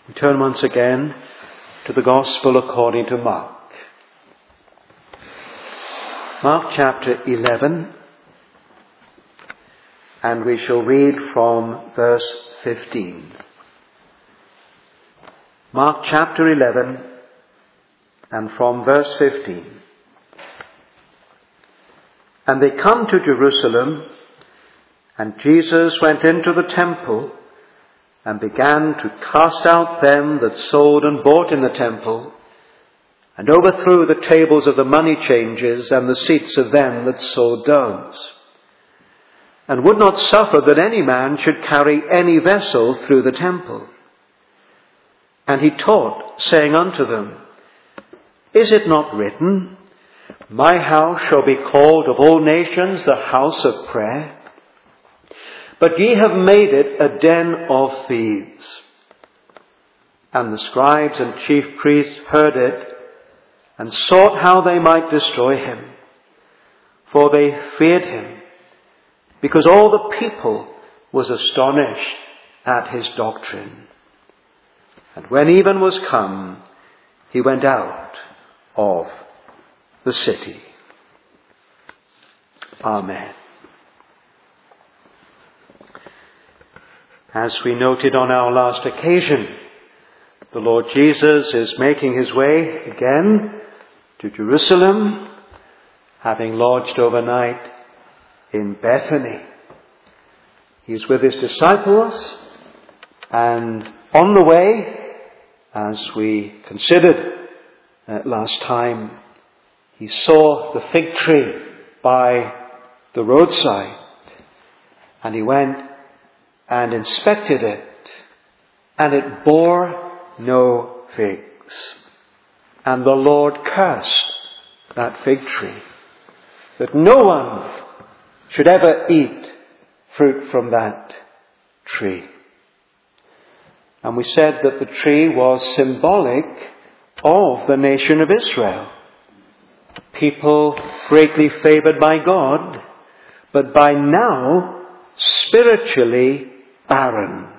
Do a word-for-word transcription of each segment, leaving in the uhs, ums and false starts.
We turn once again to the Gospel according to Mark. Mark chapter eleven, and we shall read from verse fifteen. Mark chapter eleven, and from verse fifteen. And they come to Jerusalem, and Jesus went into the temple, and began to cast out them that sold and bought in the temple, and overthrew the tables of the money changers and the seats of them that sold doves, and would not suffer that any man should carry any vessel through the temple. And he taught, saying unto them, Is it not written, My house shall be called of all nations the house of prayer? But ye have made it a den of thieves. And the scribes and chief priests heard it, and sought how they might destroy him. For they feared him, because all the people was astonished at his doctrine. And when even was come, he went out of the city. Amen. As we noted on our last occasion, the Lord Jesus is making his way again to Jerusalem, having lodged overnight in Bethany. He's with his disciples, and on the way, as we considered uh, last time, he saw the fig tree by the roadside, and he went and inspected it, and it bore no figs. And the Lord cursed that fig tree, that no one should ever eat fruit from that tree. And we said that the tree was symbolic of the nation of Israel. People greatly favored by God, but by now spiritually barren.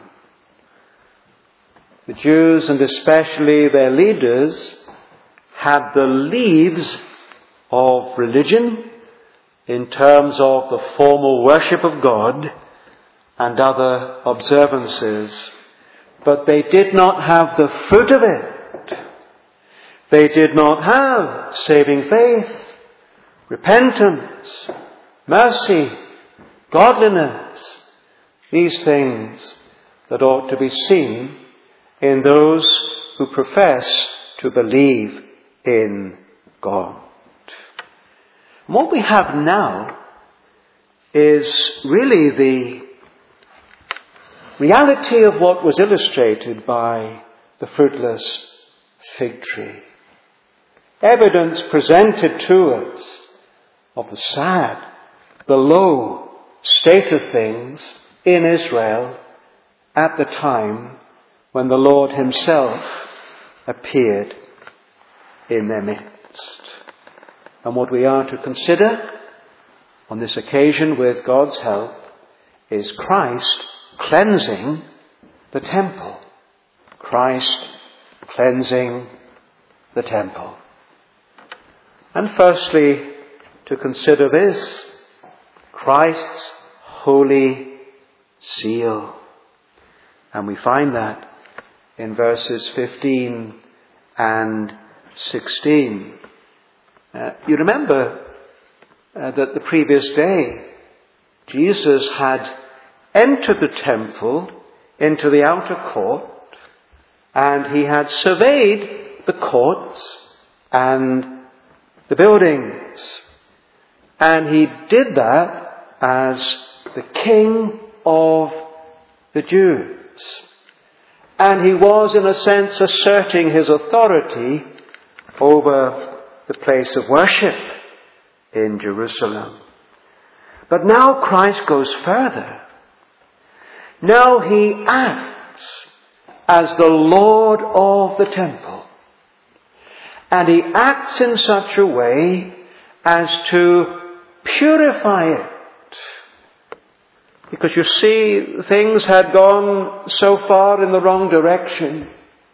The Jews, and especially their leaders, had the leaves of religion in terms of the formal worship of God and other observances, but they did not have the fruit of it. They did not have saving faith, repentance, mercy, godliness, these things that ought to be seen in those who profess to believe in God. And what we have now is really the reality of what was illustrated by the fruitless fig tree. Evidence presented to us of the sad, the low state of things in Israel at the time when the Lord himself appeared in their midst. And what we are to consider on this occasion with God's help is Christ cleansing the temple. Christ cleansing the temple. And firstly, to consider this, Christ's holy seal. And we find that in verses fifteen and sixteen. Uh, you remember uh, that the previous day, Jesus had entered the temple into the outer court, and he had surveyed the courts and the buildings. And he did that as the King of the Jews. And he was, in a sense, asserting his authority over the place of worship in Jerusalem. But now Christ goes further. Now he acts as the Lord of the temple. And he acts in such a way as to purify it. Because you see, things had gone so far in the wrong direction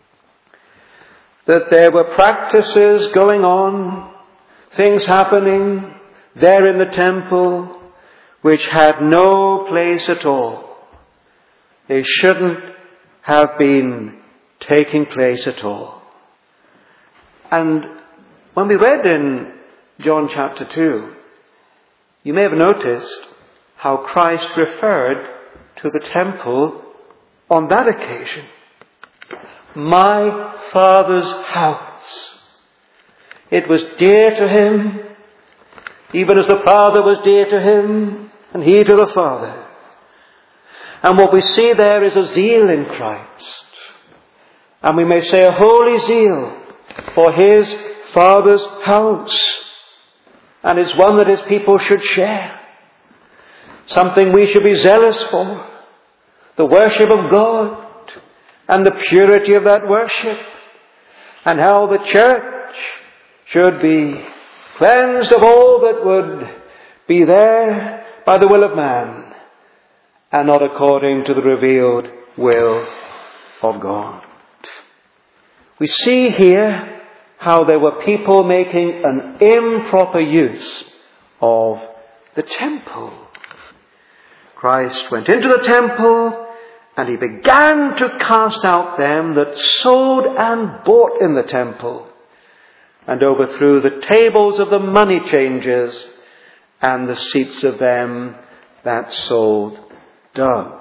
that there were practices going on, things happening there in the temple which had no place at all. They shouldn't have been taking place at all. And when we read in John chapter two, you may have noticed how Christ referred to the temple on that occasion. My Father's house. It was dear to him, even as the Father was dear to him, and he to the Father. And what we see there is a zeal in Christ. And we may say a holy zeal for his Father's house. And it's one that his people should share. Something we should be zealous for. The worship of God and the purity of that worship. And how the church should be cleansed of all that would be there by the will of man and not according to the revealed will of God. We see here how there were people making an improper use of the temple. Christ went into the temple and he began to cast out them that sold and bought in the temple, and overthrew the tables of the money changers and the seats of them that sold doves.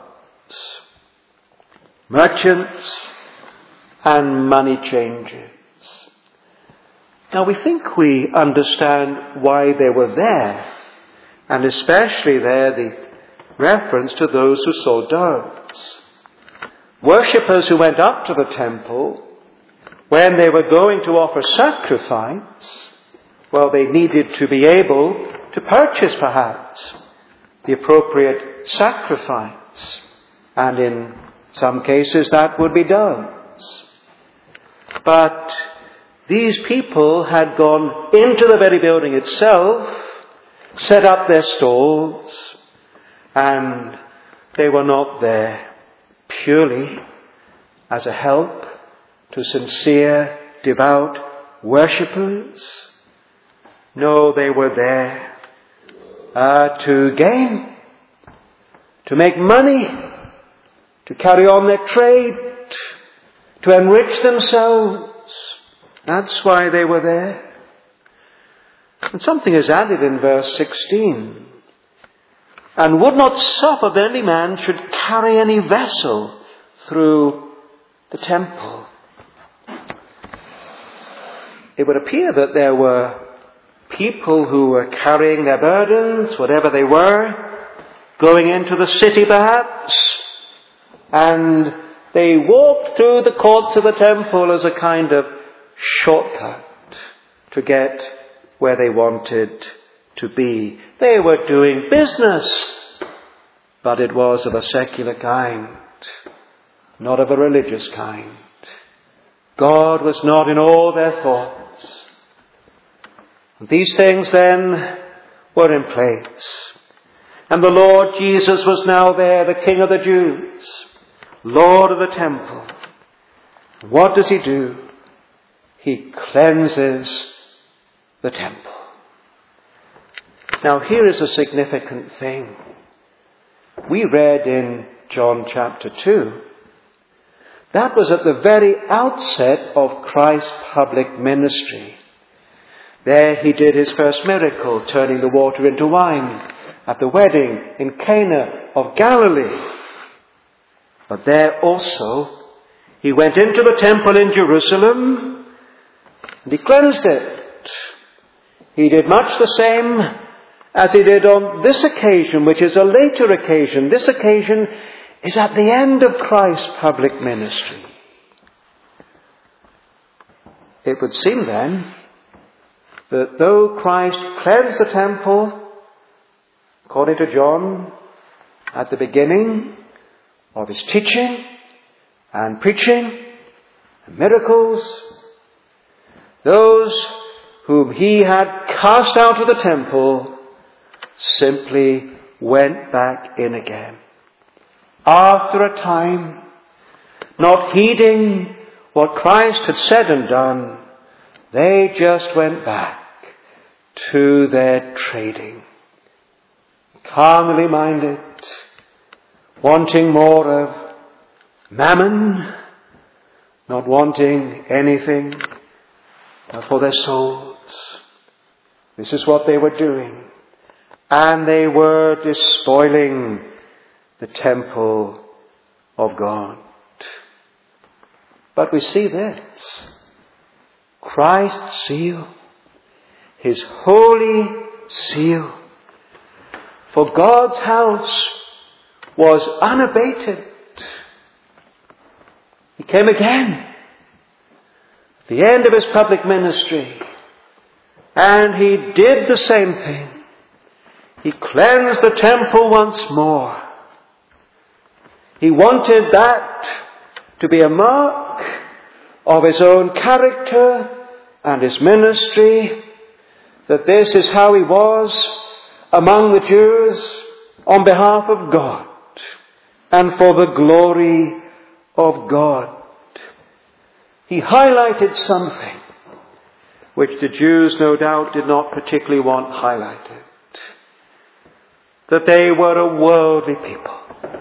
Merchants and money changers. Now we think we understand why they were there, and especially there the reference to those who sold doves. Worshippers who went up to the temple, when they were going to offer sacrifice, well, they needed to be able to purchase perhaps the appropriate sacrifice. And in some cases that would be doves. But these people had gone into the very building itself, set up their stalls, and they were not there purely as a help to sincere, devout worshippers. No, they were there uh, to gain, to make money, to carry on their trade, to enrich themselves. That's why they were there. And something is added in verse sixteen. And would not suffer that any man should carry any vessel through the temple. It would appear that there were people who were carrying their burdens, whatever they were, going into the city perhaps, and they walked through the courts of the temple as a kind of shortcut to get where they wanted to be. They were doing business, but it was of a secular kind, not of a religious kind. God was not in all their thoughts. These things then were in place. And the Lord Jesus was now there, the King of the Jews, Lord of the temple. What does he do? He cleanses the temple. Now here is a significant thing. We read in John chapter two, that was at the very outset of Christ's public ministry. There he did his first miracle, turning the water into wine at the wedding in Cana of Galilee. But there also he went into the temple in Jerusalem and he cleansed it. He did much the same as he did on this occasion, which is a later occasion. This occasion is at the end of Christ's public ministry. It would seem then that though Christ cleansed the temple, according to John, at the beginning of his teaching and preaching and miracles, those whom he had cast out of the temple simply went back in again. After a time, not heeding what Christ had said and done, they just went back to their trading. Carnally minded, wanting more of mammon, not wanting anything for their souls. This is what they were doing. And they were despoiling the temple of God. But we see this. Christ's seal, his holy seal, for God's house was unabated. He came again at the end of his public ministry, and he did the same thing. He cleansed the temple once more. He wanted that to be a mark of his own character and his ministry, that this is how he was among the Jews on behalf of God and for the glory of God. He highlighted something which the Jews no doubt did not particularly want highlighted. That they were a worldly people.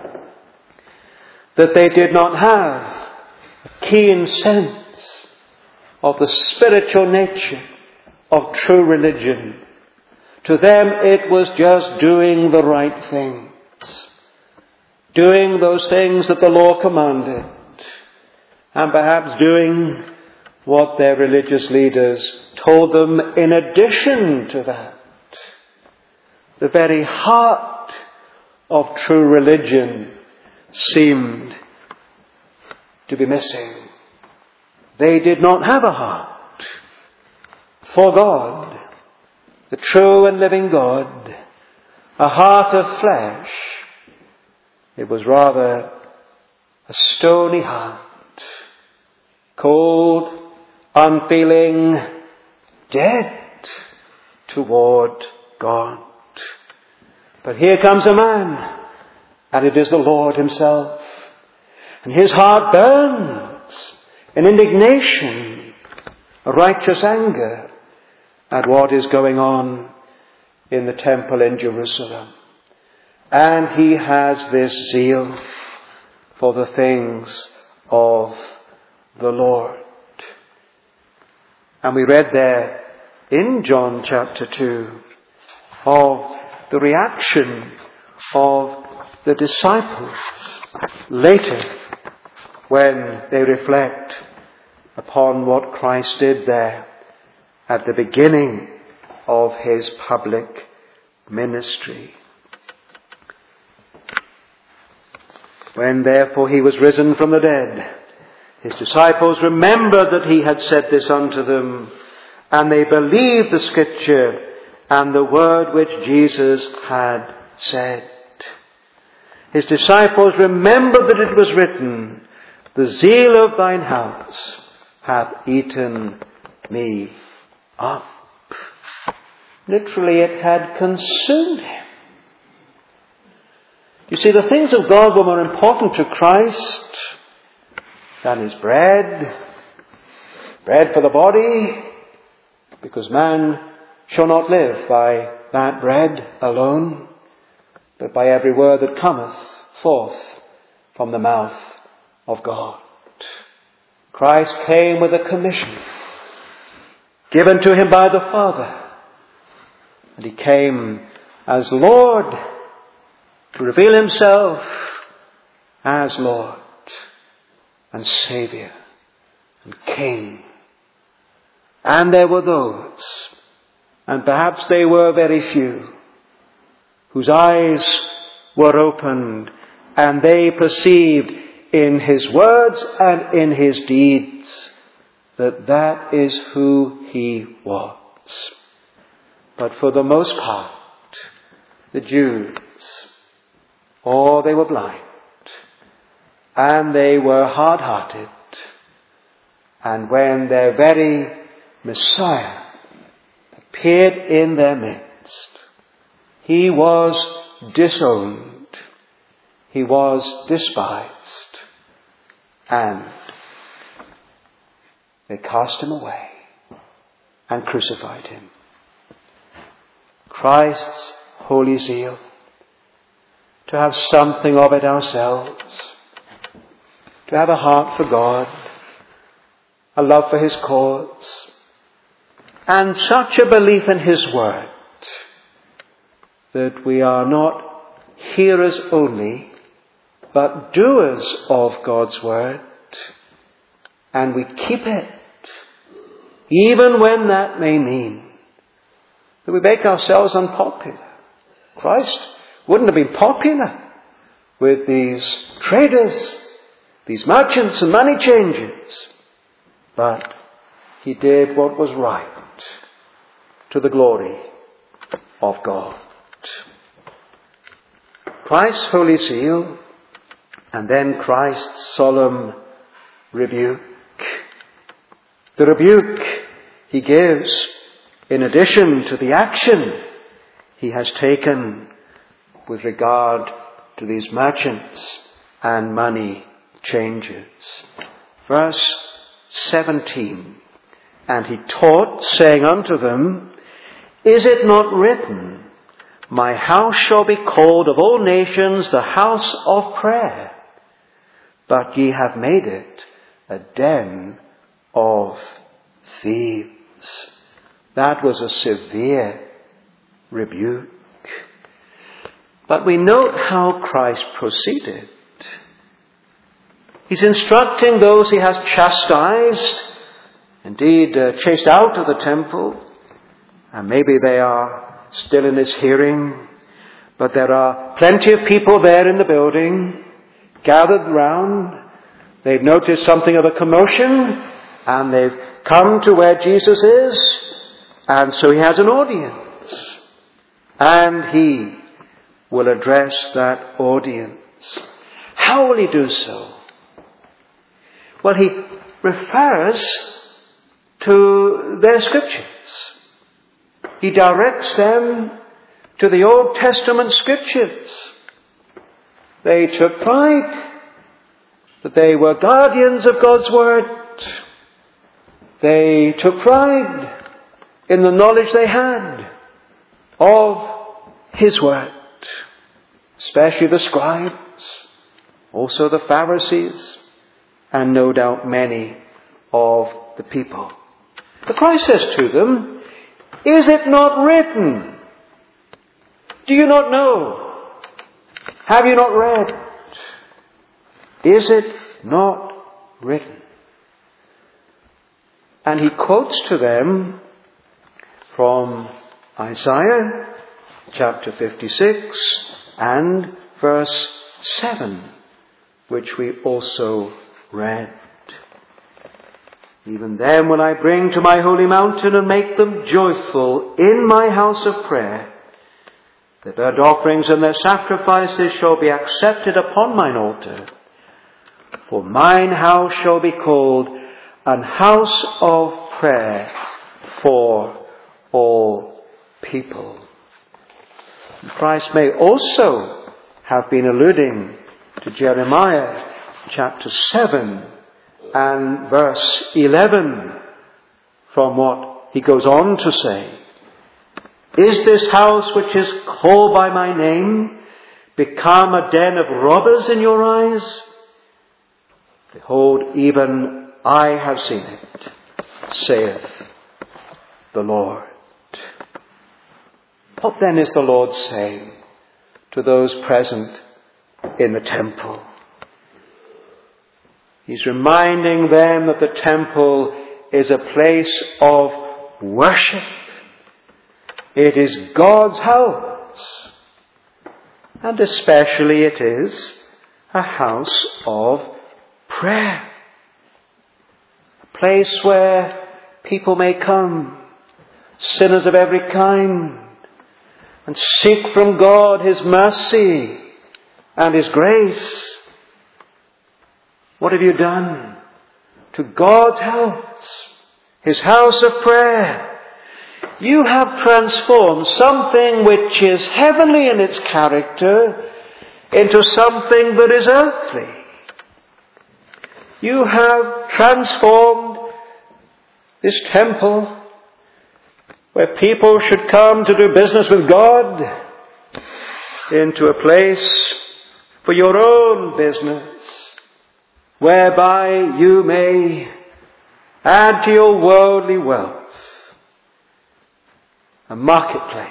That they did not have a keen sense of the spiritual nature of true religion. To them it was just doing the right things. Doing those things that the law commanded. And perhaps doing what their religious leaders told them in addition to that. The very heart of true religion seemed to be missing. They did not have a heart for God, the true and living God, a heart of flesh. It was rather a stony heart, cold, unfeeling, dead toward God. But here comes a man, and it is the Lord himself. And his heart burns in indignation, a righteous anger at what is going on in the temple in Jerusalem. And he has this zeal for the things of the Lord. And we read there in John chapter two of the reaction of the disciples later when they reflect upon what Christ did there at the beginning of his public ministry. When therefore he was risen from the dead, his disciples remembered that he had said this unto them, and they believed the scripture and the word which Jesus had said. His disciples remembered that it was written, the zeal of thine house hath eaten me up. Literally, it had consumed him. You see, the things of God were more important to Christ than his bread, bread for the body, because man shall not live by that bread alone, but by every word that cometh forth from the mouth of God. Christ came with a commission given to him by the Father, and he came as Lord to reveal himself as Lord and Saviour and King. And there were those, and perhaps they were very few, whose eyes were opened and they perceived in his words and in his deeds that that is who he was. But for the most part, the Jews, oh, they were blind, and they were hard-hearted, and when their very Messiah appeared in their midst, he was disowned, he was despised, and they cast him away and crucified him. Christ's holy zeal, to have something of it ourselves, to have a heart for God, a love for his cause, and such a belief in his word that we are not hearers only, but doers of God's word, and we keep it, even when that may mean that we make ourselves unpopular. Christ wouldn't have been popular with these traders, these merchants and money changers, but he did what was right to the glory of God. Christ's holy seal, and then Christ's solemn rebuke. The rebuke he gives in addition to the action he has taken with regard to these merchants and money changers. Verse seventeen, and he taught, saying unto them, Is it not written, My house shall be called of all nations the house of prayer, but ye have made it a den of thieves. That was a severe rebuke. But we note how Christ proceeded. He's instructing those he has chastised, indeed uh, chased out of the temple, and maybe they are still in his hearing, but there are plenty of people there in the building, gathered round. They've noticed something of a commotion, and they've come to where Jesus is, and so he has an audience. And he will address that audience. How will he do so? Well, he refers to their scriptures. He directs them to the Old Testament scriptures. They took pride that they were guardians of God's word. They took pride in the knowledge they had of his word, especially the scribes, also the Pharisees, and no doubt many of the people. But Christ says to them, Is it not written? Do you not know? Have you not read? Is it not written? And he quotes to them from Isaiah chapter fifty-six and verse seven, which we also read. Even them will I bring to my holy mountain and make them joyful in my house of prayer. The burnt offerings and their sacrifices shall be accepted upon mine altar. For mine house shall be called an house of prayer for all people. Christ may also have been alluding to Jeremiah chapter seven and verse eleven, from what he goes on to say. Is this house which is called by my name become a den of robbers in your eyes? Behold, even I have seen it, saith the Lord. What then is the Lord saying to those present in the temple? He's reminding them that the temple is a place of worship. It is God's house. And especially it is a house of prayer. A place where people may come, sinners of every kind, and seek from God his mercy and his grace. What have you done to God's house, his house of prayer? You have transformed something which is heavenly in its character into something that is earthly. You have transformed this temple, where people should come to do business with God, into a place for your own business, whereby you may add to your worldly wealth a marketplace.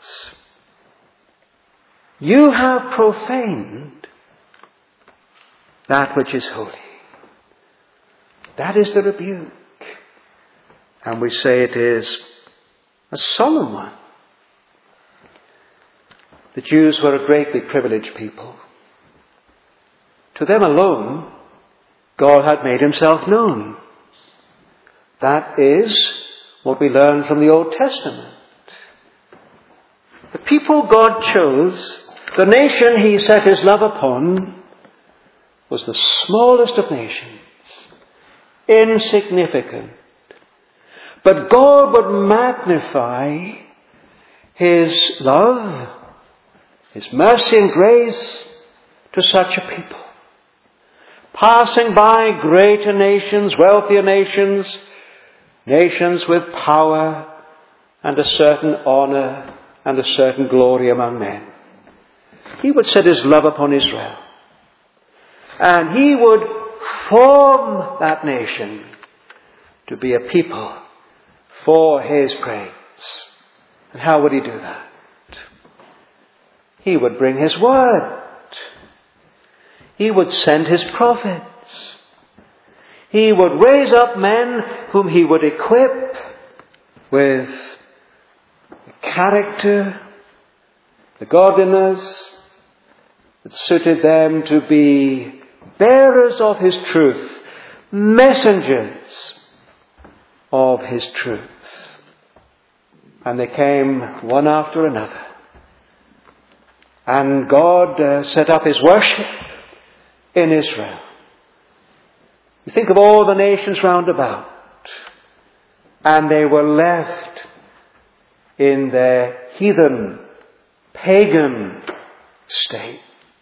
You have profaned that which is holy. That is the rebuke. And we say it is a solemn one. The Jews were a greatly privileged people. To them alone, God had made himself known. That is what we learn from the Old Testament. The people God chose, the nation he set his love upon, was the smallest of nations, insignificant. But God would magnify his love, his mercy and grace to such a people. Passing by greater nations, wealthier nations, nations with power and a certain honor and a certain glory among men. He would set his love upon Israel. And he would form that nation to be a people for his praise. And how would he do that? He would bring his word. He would send his prophets. He would raise up men whom he would equip with the character, the godliness that suited them to be bearers of his truth, messengers of his truth. And they came one after another. And God uh, set up his worship in Israel. You think of all the nations round about, and they were left in their heathen, pagan state.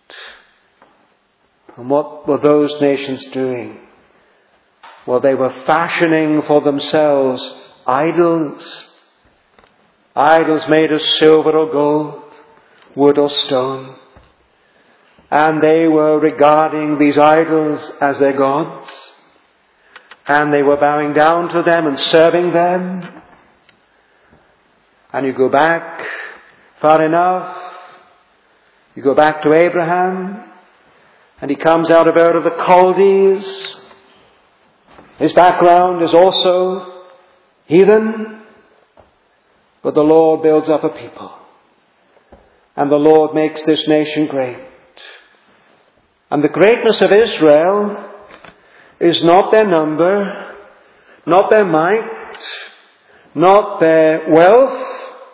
And what were those nations doing? Well, they were fashioning for themselves idols. Idols made of silver or gold, wood or stone. And they were regarding these idols as their gods. And they were bowing down to them and serving them. And you go back far enough. You go back to Abraham. And he comes out of Ur of the Chaldees. His background is also heathen. But the Lord builds up a people. And the Lord makes this nation great. And the greatness of Israel is not their number, not their might, not their wealth.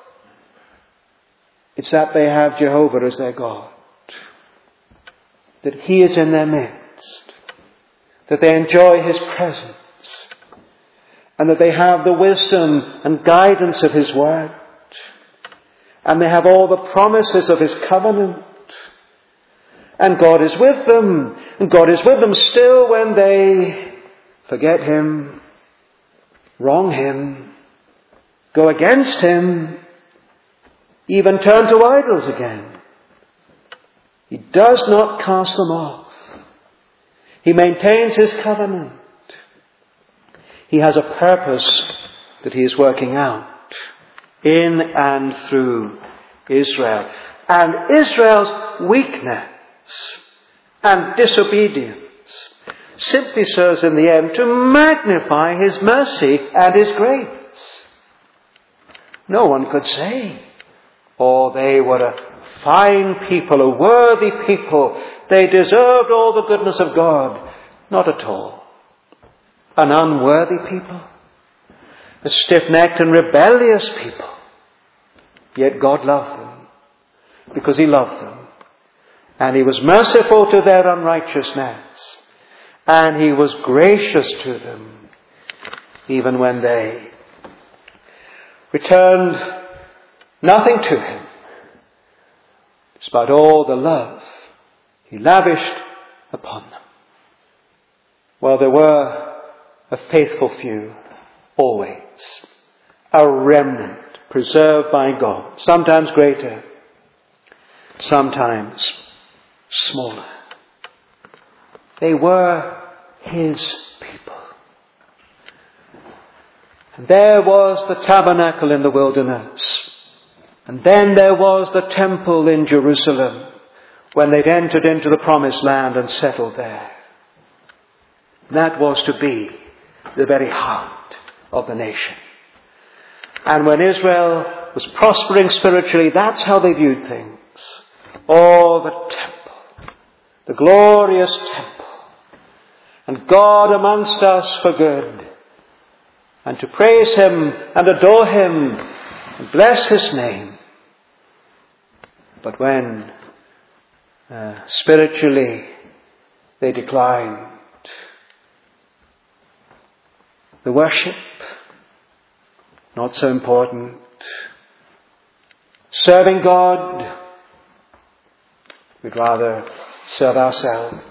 It's that they have Jehovah as their God. That he is in their midst. That they enjoy his presence. And that they have the wisdom and guidance of his word. And they have all the promises of his covenant. And God is with them. And God is with them still when they forget him, wrong him, go against him, even turn to idols again. He does not cast them off. He maintains his covenant. He has a purpose that he is working out in and through Israel. And Israel's weakness and disobedience simply serves in the end to magnify his mercy and his grace. No one could say, oh, they were a fine people, a worthy people. They deserved all the goodness of God. Not at all. An unworthy people. A stiff-necked and rebellious people. Yet God loved them because he loved them. And he was merciful to their unrighteousness. And he was gracious to them even when they returned nothing to him. Despite all the love he lavished upon them. Well, there were a faithful few always. A remnant preserved by God, sometimes greater, sometimes smaller. They were his people. And there was the tabernacle in the wilderness. And then there was the temple in Jerusalem when they'd entered into the promised land and settled there. That was to be the very heart of the nation. And when Israel was prospering spiritually, that's how they viewed things. Oh, the temple, the glorious temple, and God amongst us for good, and to praise him and adore him and bless his name. But when uh, spiritually they declined, the worship, not so important. Serving God, we'd rather serve ourselves.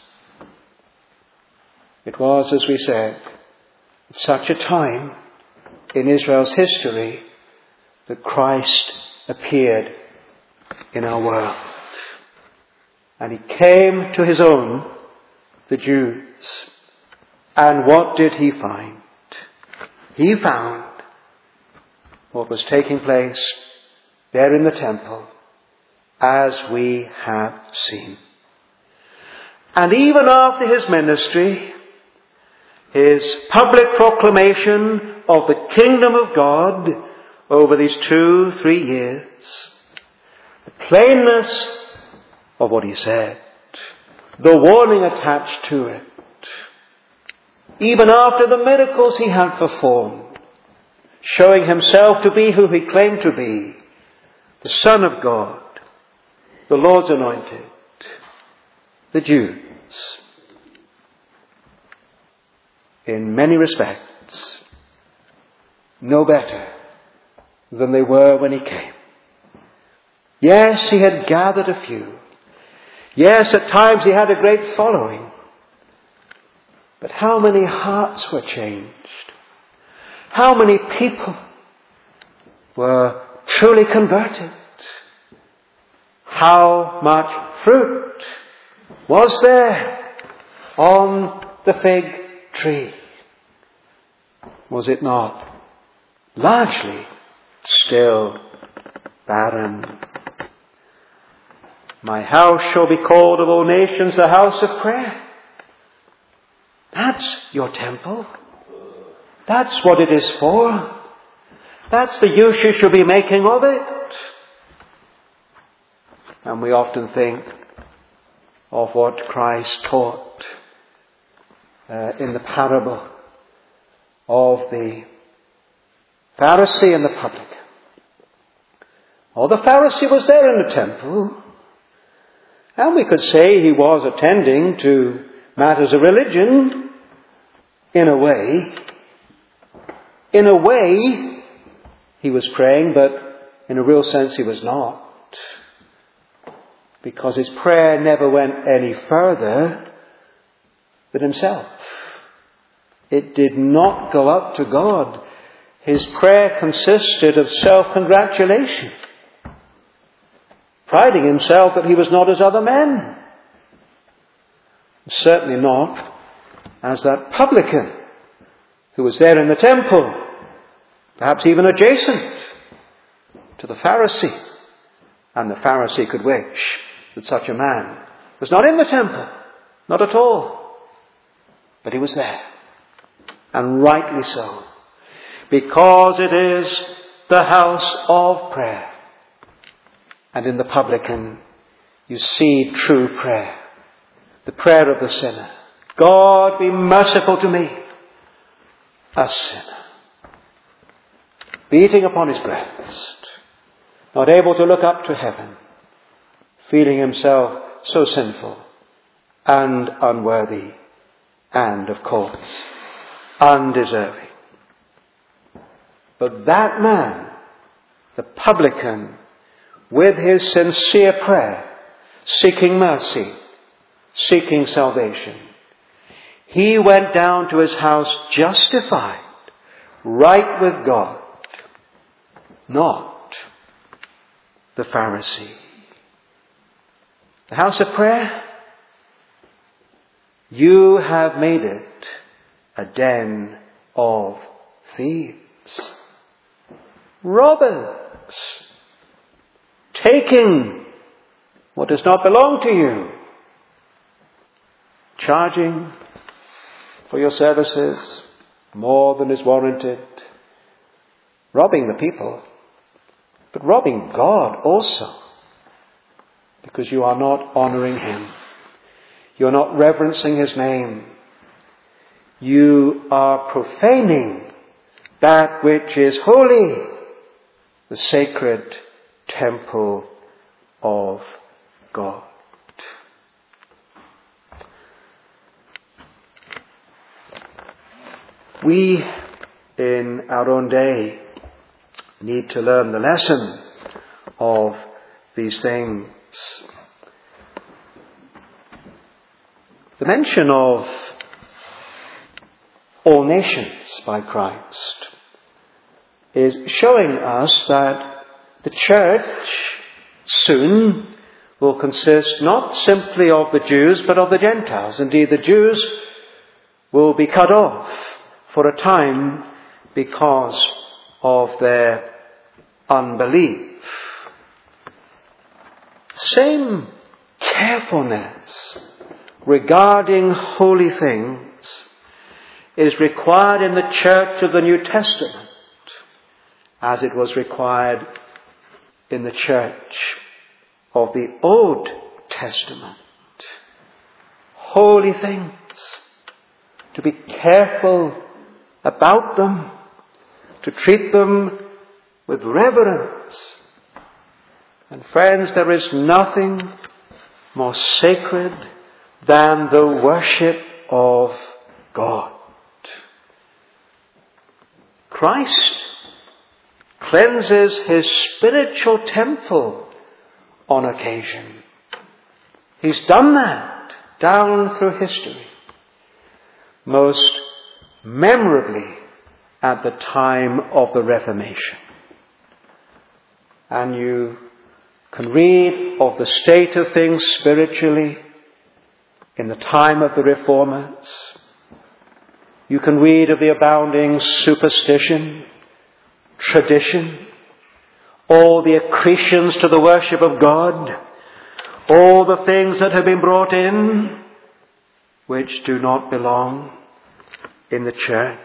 It was, as we said, at such a time in Israel's history that Christ appeared in our world. And he came to his own, the Jews. And what did he find? He found what was taking place there in the temple, as we have seen. And even after his ministry, his public proclamation of the kingdom of God over these two, three years, the plainness of what he said, the warning attached to it, even after the miracles he had performed, showing himself to be who he claimed to be, the Son of God, the Lord's anointed, the Jews, in many respects, no better than they were when he came. Yes, he had gathered a few. Yes, at times he had a great following. But how many hearts were changed? How many people were truly converted? How much fruit was there on the fig tree? Was it not largely still barren? My house shall be called of all nations a house of prayer. That's your temple. That's what it is for. That's the use you should be making of it. And we often think of what Christ taught uh, in the parable of the Pharisee and the publican. Oh, the Pharisee was there in the temple, and we could say he was attending to matters of religion in a way. In a way, he was praying, but in a real sense he was not. Because his prayer never went any further than himself. It did not go up to God. His prayer consisted of self-congratulation, priding himself that he was not as other men. Certainly not as that publican who was there in the temple, perhaps even adjacent to the Pharisee. And the Pharisee could wish that such a man was not in the temple, not at all. But he was there, and rightly so, because it is the house of prayer. And in the publican, you see true prayer, the prayer of the sinner. God, be merciful to me, a sinner. Beating upon his breast, not able to look up to heaven, feeling himself so sinful and unworthy and, of course, undeserving. But that man, the publican, with his sincere prayer, seeking mercy, seeking salvation, he went down to his house justified, right with God, not the Pharisee. The house of prayer, you have made it a den of thieves, robbers, taking what does not belong to you, charging for your services more than is warranted, robbing the people, but robbing God also, because you are not honouring Him. You're not reverencing His name. You are profaning that which is holy, the sacred temple of God. We, in our own day, need to learn the lesson of these things. The mention of all nations by Christ is showing us that the church soon will consist not simply of the Jews but of the Gentiles. Indeed, the Jews will be cut off for a time because of their unbelief. Same carefulness regarding holy things is required in the church of the New Testament as it was required in the church of the Old Testament. Holy things, to be careful about them, to treat them with reverence. And friends, there is nothing more sacred than the worship of God. Christ cleanses His spiritual temple on occasion. He's done that down through history, most memorably at the time of the Reformation. And you can read of the state of things spiritually in the time of the Reformers. You can read of the abounding superstition, tradition, all the accretions to the worship of God, all the things that have been brought in which do not belong in the church.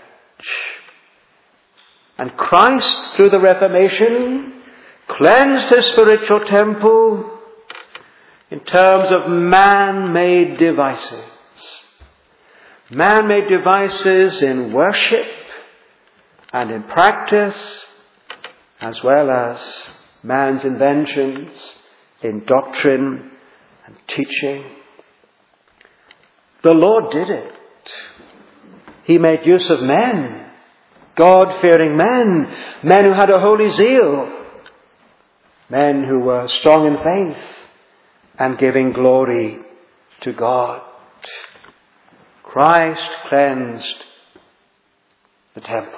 And Christ, through the Reformation, cleansed His spiritual temple in terms of man-made devices. Man-made devices in worship and in practice, as well as man's inventions in doctrine and teaching. The Lord did it. He made use of men, God-fearing men, men who had a holy zeal, men who were strong in faith and giving glory to God. Christ cleansed the temple.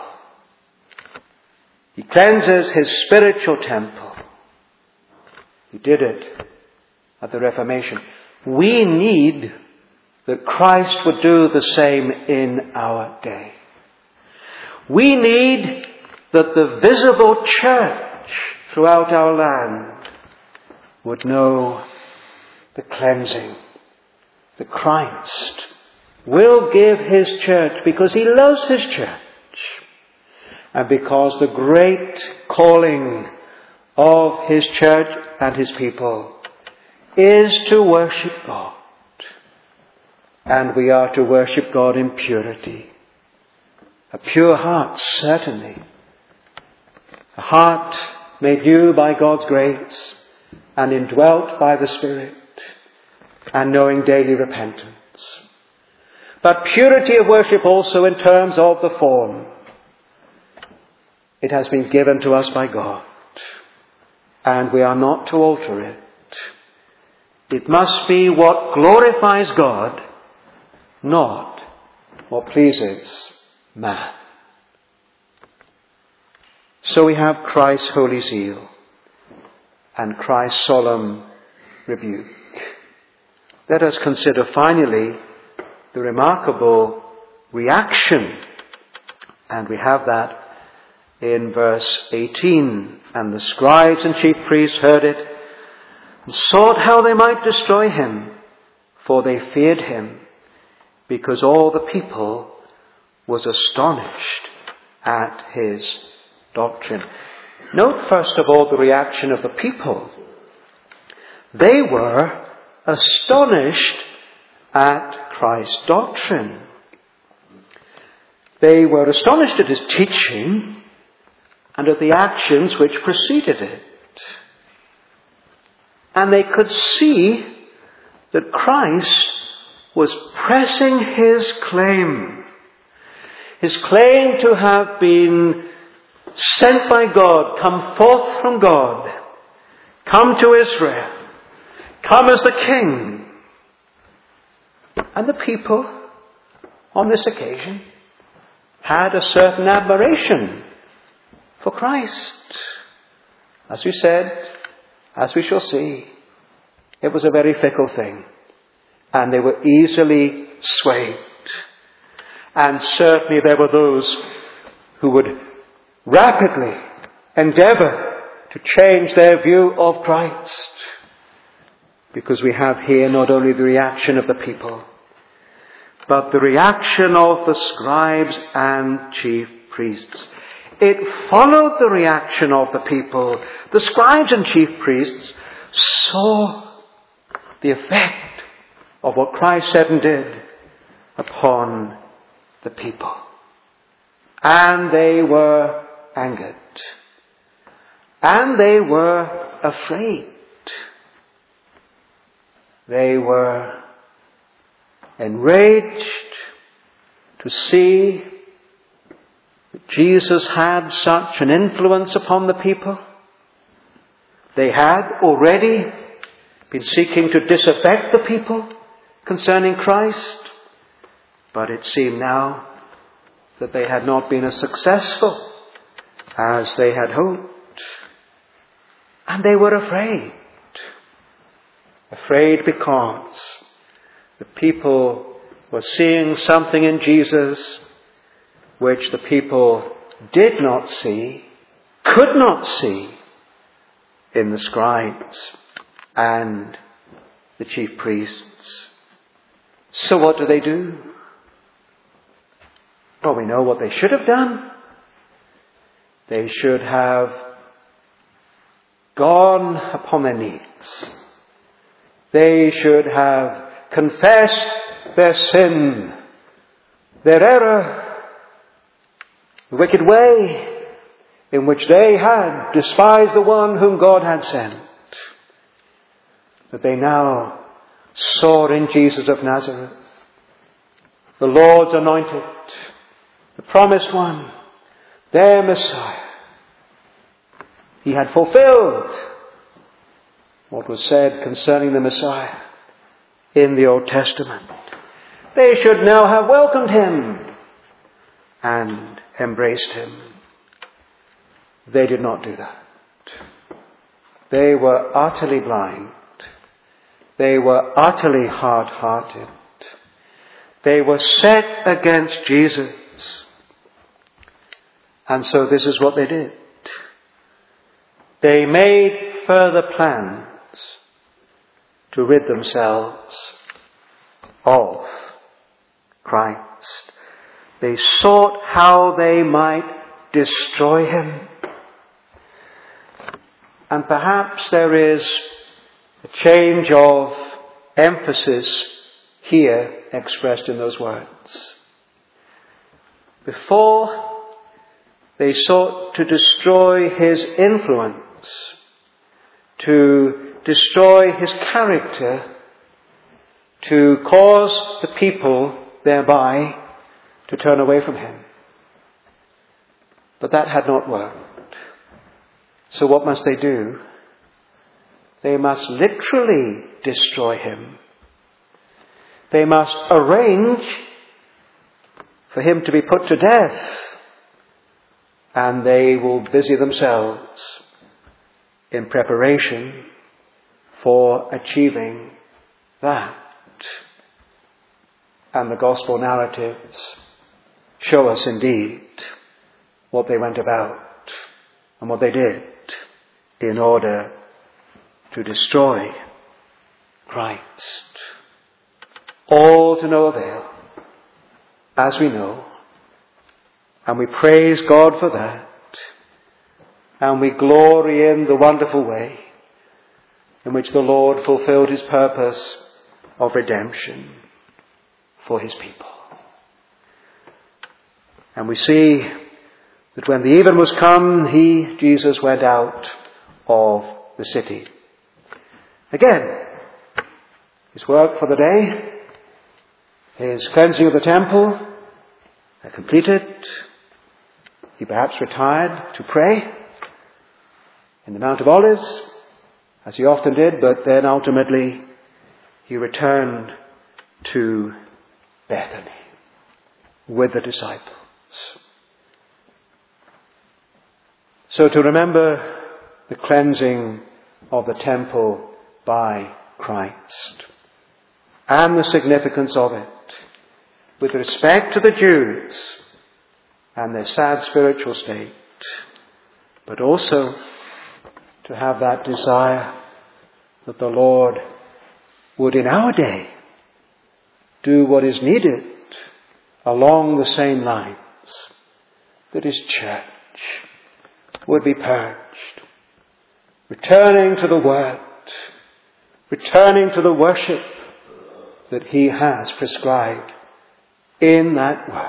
He cleanses His spiritual temple. He did it at the Reformation. We need that Christ would do the same in our day. We need that the visible church throughout our land would know the cleansing that Christ will give His church because He loves His church and because the great calling of His church and His people is to worship God. And we are to worship God in purity. A pure heart, certainly. A heart made new by God's grace and indwelt by the Spirit and knowing daily repentance. But purity of worship also in terms of the form. It has been given to us by God, and we are not to alter it. It must be what glorifies God, not what pleases man. So we have Christ's holy zeal and Christ's solemn rebuke. Let us consider finally the remarkable reaction, and we have that in verse eighteen. And the scribes and chief priests heard it and sought how they might destroy him, for they feared him, because all the people was astonished at his doctrine. Note first of all the reaction of the people. They were astonished at Christ's doctrine. They were astonished at his teaching and at the actions which preceded it. And they could see that Christ was pressing his claim. His claim to have been sent by God, come forth from God, come to Israel, come as the king. And the people, on this occasion, had a certain admiration for Christ. As we said, as we shall see, it was a very fickle thing, and they were easily swayed. And certainly there were those who would rapidly endeavor to change their view of Christ, because we have here not only the reaction of the people, but the reaction of the scribes and chief priests. It followed the reaction of the people. The scribes and chief priests saw the effect of what Christ said and did upon the people. And they were angered. And they were afraid. They were enraged to see that Jesus had such an influence upon the people. They had already been seeking to disaffect the people concerning Christ, but it seemed now that they had not been as successful as they had hoped. And they were afraid. Afraid because the people were seeing something in Jesus which the people did not see, could not see in the scribes and the chief priests. So what do they do? Well, we know what they should have done. They should have gone upon their knees. They should have confessed their sin, their error, the wicked way in which they had despised the one whom God had sent. But they now saw in Jesus of Nazareth, the Lord's anointed, the promised one, their Messiah. He had fulfilled what was said concerning the Messiah in the Old Testament. They should now have welcomed him and embraced him. They did not do that. They were utterly blind. They were utterly hard-hearted. They were set against Jesus. And so this is what they did. They made further plans to rid themselves of Christ. They sought how they might destroy him. And perhaps there is a change of emphasis here expressed in those words. Before, they sought to destroy his influence, to destroy his character, to cause the people thereby to turn away from him. But that had not worked. So what must they do? They must literally destroy him. They must arrange for him to be put to death. and they will busy themselves in preparation for achieving that. And the gospel narratives show us indeed what they went about and what they did in order to destroy Christ. All to no avail, as we know, and we praise God for that, and we glory in the wonderful way in which the Lord fulfilled his purpose of redemption for his people. And we see that when the even was come, he, Jesus, went out of the city. Again, his work for the day, his cleansing of the temple, completed. He perhaps retired to pray in the Mount of Olives, as he often did, but then ultimately he returned to Bethany with the disciples. So to remember the cleansing of the temple by Christ and the significance of it with respect to the Jews and their sad spiritual state, but also to have that desire that the Lord would in our day do what is needed along the same lines, that his church would be purged, returning to the Word, returning to the worship that he has prescribed in that Word,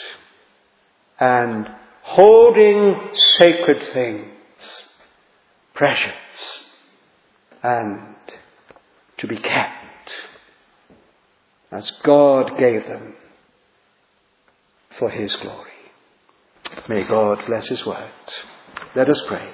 and holding sacred things precious and to be kept as God gave them for his glory. May God bless his word. Let us pray.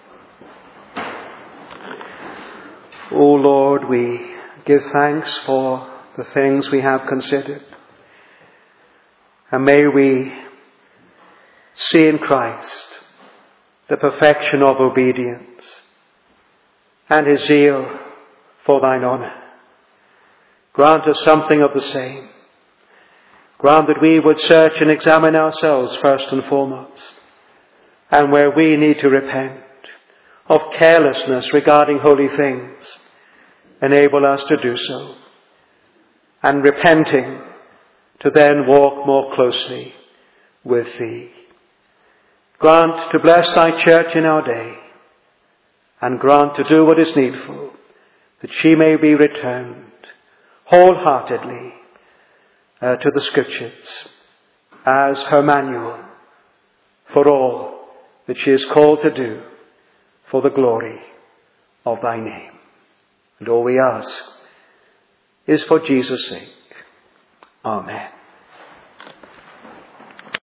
O Lord, we give thanks for the things we have considered. And may we see in Christ the perfection of obedience and his zeal for thine honour. Grant us something of the same. Grant that we would search and examine ourselves first and foremost, and where we need to repent of carelessness regarding holy things, enable us to do so, and repenting to then walk more closely with thee. Grant to bless thy church in our day, and grant to do what is needful, that she may be returned wholeheartedly uh, to the Scriptures as her manual for all that she is called to do for the glory of thy name. And all we ask is for Jesus' sake. Amen.